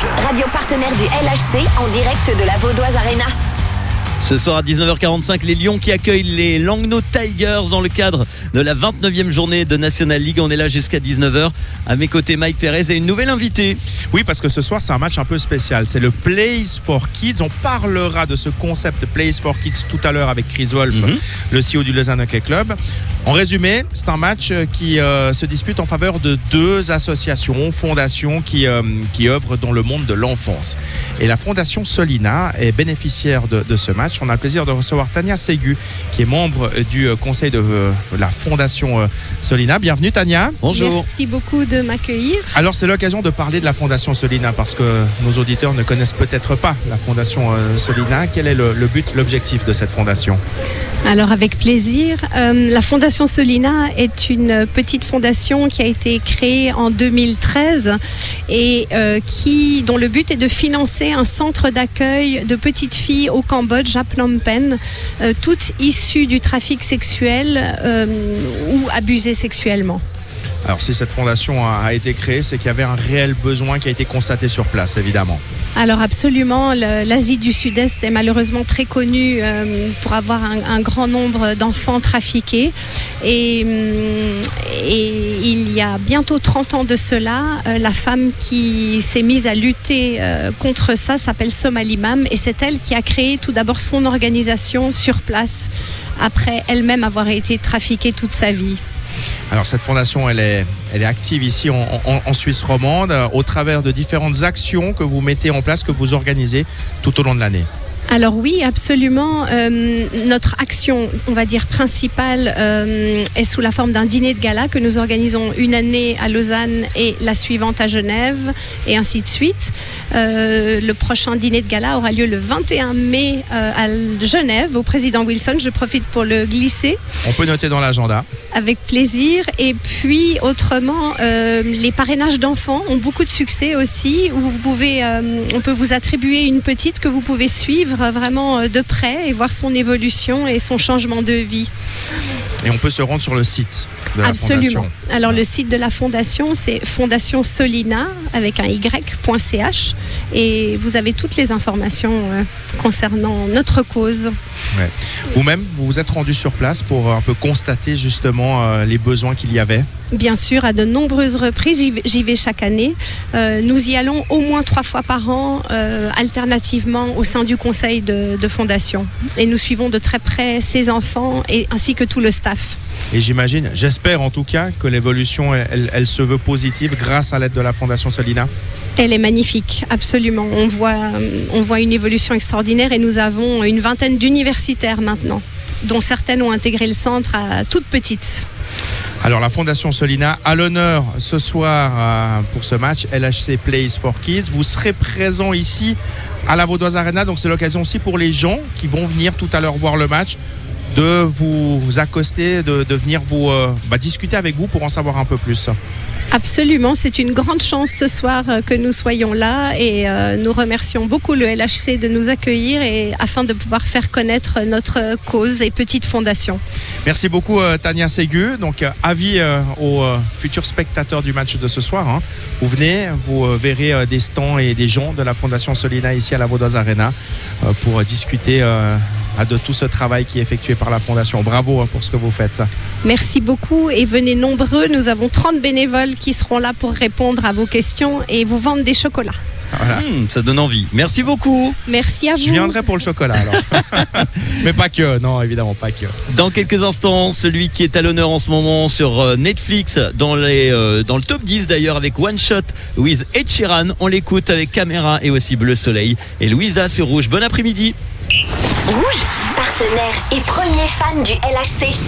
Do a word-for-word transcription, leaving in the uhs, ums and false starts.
Rouge. Radio partenaire du L H C en direct de la Vaudoise Arena. Ce soir à dix-neuf heures quarante-cinq, les Lions qui accueillent les Langnau Tigers dans le cadre de la vingt-neuvième journée de National League. On est là jusqu'à dix-neuf heures. À mes côtés, Mike Perez et une nouvelle invitée. Oui, parce que ce soir, c'est un match un peu spécial. C'est le Place for Kids. On parlera de ce concept Place for Kids tout à l'heure avec Chris Wolf, mm-hmm. le C E O du Lausanne Hockey Club. En résumé, c'est un match qui euh, se dispute en faveur de deux associations, fondations qui, euh, qui œuvrent dans le monde de l'enfance. Et la Fondation Solina est bénéficiaire de, de ce match. On a le plaisir de recevoir Tania Ségu, qui est membre du conseil de, de la Fondation Solina. Bienvenue Tania. Bonjour. Merci beaucoup de m'accueillir. Alors c'est l'occasion de parler de la Fondation Solina parce que nos auditeurs ne connaissent peut-être pas la Fondation Solina. Quel est le, le but, l'objectif de cette fondation ? Alors avec plaisir. Euh, la Fondation Solina est une petite fondation qui a été créée en deux mille treize et euh, qui, dont le but est de financer un centre d'accueil de petites filles au Cambodge, à Phnom Penh, euh, toutes issues du trafic sexuel euh, ou abusées sexuellement. Alors si cette fondation a été créée, c'est qu'il y avait un réel besoin qui a été constaté sur place, évidemment. Alors absolument, le, l'Asie du Sud-Est est malheureusement très connue euh, pour avoir un, un grand nombre d'enfants trafiqués. Et, et il y a bientôt trente ans de cela, euh, la femme qui s'est mise à lutter euh, contre ça s'appelle Somali Mam et c'est elle qui a créé tout d'abord son organisation sur place après elle-même avoir été trafiquée toute sa vie. Alors cette fondation, elle est, elle est active ici en, en, en Suisse romande au travers de différentes actions que vous mettez en place, que vous organisez tout au long de l'année. Alors oui, absolument. Euh, notre action, on va dire principale, euh, est sous la forme d'un dîner de gala que nous organisons une année à Lausanne et la suivante à Genève, et ainsi de suite. Euh, le prochain dîner de gala aura lieu le vingt et un mai euh, à Genève, au Président Wilson. Je profite pour le glisser. On peut noter dans l'agenda. Avec plaisir. Et puis, autrement, euh, les parrainages d'enfants ont beaucoup de succès aussi, où vous pouvez, euh, on peut vous attribuer une petite que vous pouvez suivre vraiment de près et voir son évolution et son changement de vie. Et on peut se rendre sur le site de la Absolument. Fondation. Alors le site de la Fondation, c'est fondation solina avec un y.ch et vous avez toutes les informations euh, concernant notre cause. Ouais. Vous-même, vous vous êtes rendu sur place pour un peu constater justement euh, les besoins qu'il y avait. Bien sûr, à de nombreuses reprises, j'y vais, j'y vais chaque année. Euh, nous y allons au moins trois fois par an, euh, alternativement au sein du conseil de, de fondation. Et nous suivons de très près ces enfants et, ainsi que tout le staff. Et j'imagine, j'espère en tout cas que l'évolution, elle, elle se veut positive grâce à l'aide de la Fondation Solina. Elle est magnifique, absolument. On voit, on voit une évolution extraordinaire et nous avons une vingtaine d'universitaires maintenant, dont certaines ont intégré le centre à toute petite. Alors la Fondation Solina à l'honneur ce soir euh, pour ce match L H C Place for Kids. Vous serez présent ici à la Vaudoise Arena, donc c'est l'occasion aussi pour les gens qui vont venir tout à l'heure voir le match de vous accoster, de, de venir vous euh, bah, discuter avec vous pour en savoir un peu plus. Absolument, c'est une grande chance ce soir que nous soyons là et euh, nous remercions beaucoup le L H C de nous accueillir et afin de pouvoir faire connaître notre cause et petite fondation. Merci beaucoup euh, Tania Ségu. Donc euh, avis euh, aux euh, futurs spectateurs du match de ce soir. Hein. Vous venez, vous euh, verrez euh, des stands et des gens de la Fondation Solina ici à la Vaudoise Arena euh, pour euh, discuter euh, de tout ce travail qui est effectué par la Fondation. Bravo pour ce que vous faites. Merci beaucoup et venez nombreux. Nous avons trente bénévoles qui seront là pour répondre à vos questions et vous vendre des chocolats. Voilà. Mmh, ça donne envie. Merci beaucoup. Merci à vous. Je viendrai pour le chocolat alors. Mais pas que, non évidemment pas que. Dans quelques instants, celui qui est à l'honneur en ce moment sur Netflix, dans, les, euh, dans le top dix d'ailleurs avec One Shot with Ed Sheeran. On l'écoute avec Caméra et aussi Bleu Soleil. Et Louisa sur Rouge. Bon après-midi. Rouge, partenaire et premier fan du L H C.